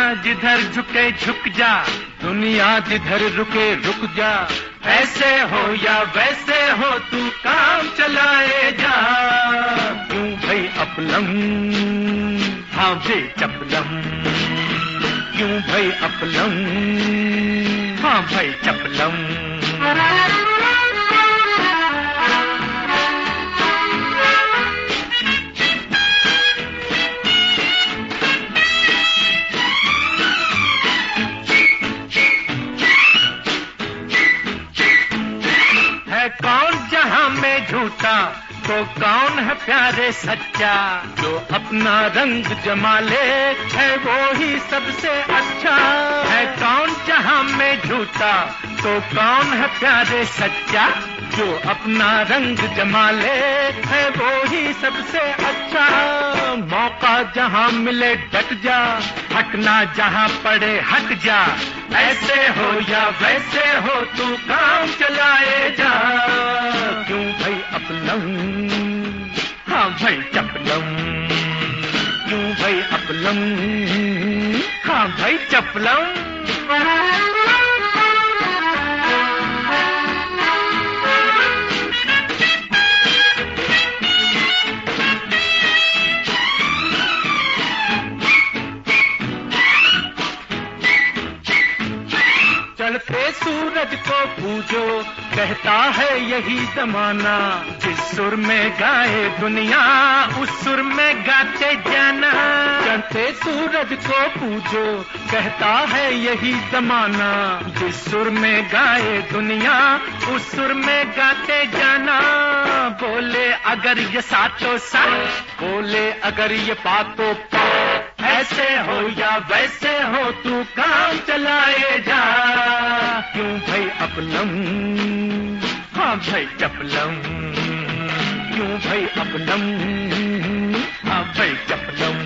जिधर झुके झुक जा, दुनिया जिधर रुके रुक जा। ऐसे हो या वैसे हो तू काम चलाए जा। क्यों भाई अपलम, हाँ भाई चपलम। क्यों भाई अपलम, हाँ भाई चपलम। कौन जहां में झूठा तो कौन है प्यारे सच्चा। जो अपना रंग जमा ले है वो ही सबसे अच्छा है। कौन जहां में झूठा तो कौन है प्यारे सच्चा। जो अपना रंग जमा ले है वो ही सबसे अच्छा। मौका जहां मिले डट जा, हटना जहां पड़े हट जा। ऐसे हो या वैसे हो तू काम चलाए जा। क्यों भाई अपलम, हाँ भाई चपलम। क्यों भाई अपलम, हाँ भाई चपलम। चढ़ते सूरज को पूजो कहता है यही जमाना। जिस सुर में गाए दुनिया उस सुर में गाते जाना। चढ़ते सूरज को पूजो कहता है यही जमाना। जिस सुर में गाए दुनिया उस सुर में गाते जाना। बोले अगर ये सातों सात, बोले अगर ये पातो पात। ऐसे हो या वैसे हो तू काम चलाए जा। क्यों भाई अपलम, हाँ भाई चपलम। क्यों भाई अपलम, हाँ भाई चपलम।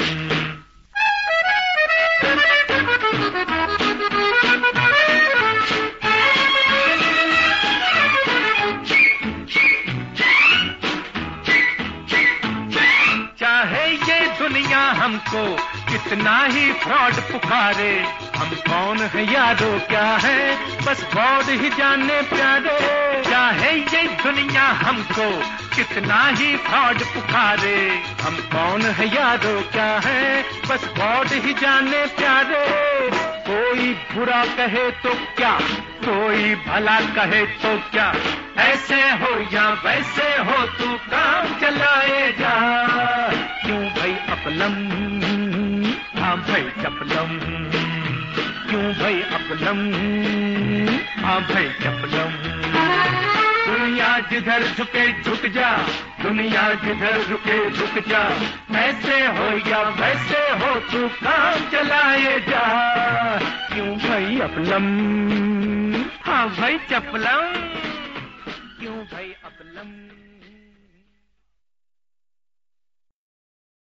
चाहे ये दुनिया हमको कितना ही फ्रॉड पुकारे। हम कौन है यारो क्या है बस गॉड ही जाने प्यारे। चाहे ये दुनिया हमको कितना ही फ्रॉड पुकारे। हम कौन है यारो क्या है बस गॉड ही जाने प्यारे। कोई बुरा कहे तो क्या, कोई भला कहे तो क्या। ऐसे हो या वैसे हो तू काम चलाए जा। क्यों भाई अपलम, हाँ भाई चपलम। क्यों भाई अपलम, हाँ भाई चपलम। दुनिया जिधर झुके झुक जा, दुनिया जिधर रुके रुक जा। ऐसे हो या वैसे हो तू काम चलाए जा। क्यों भाई अपलम, हाँ भाई चपलम। क्यों भाई अपलम।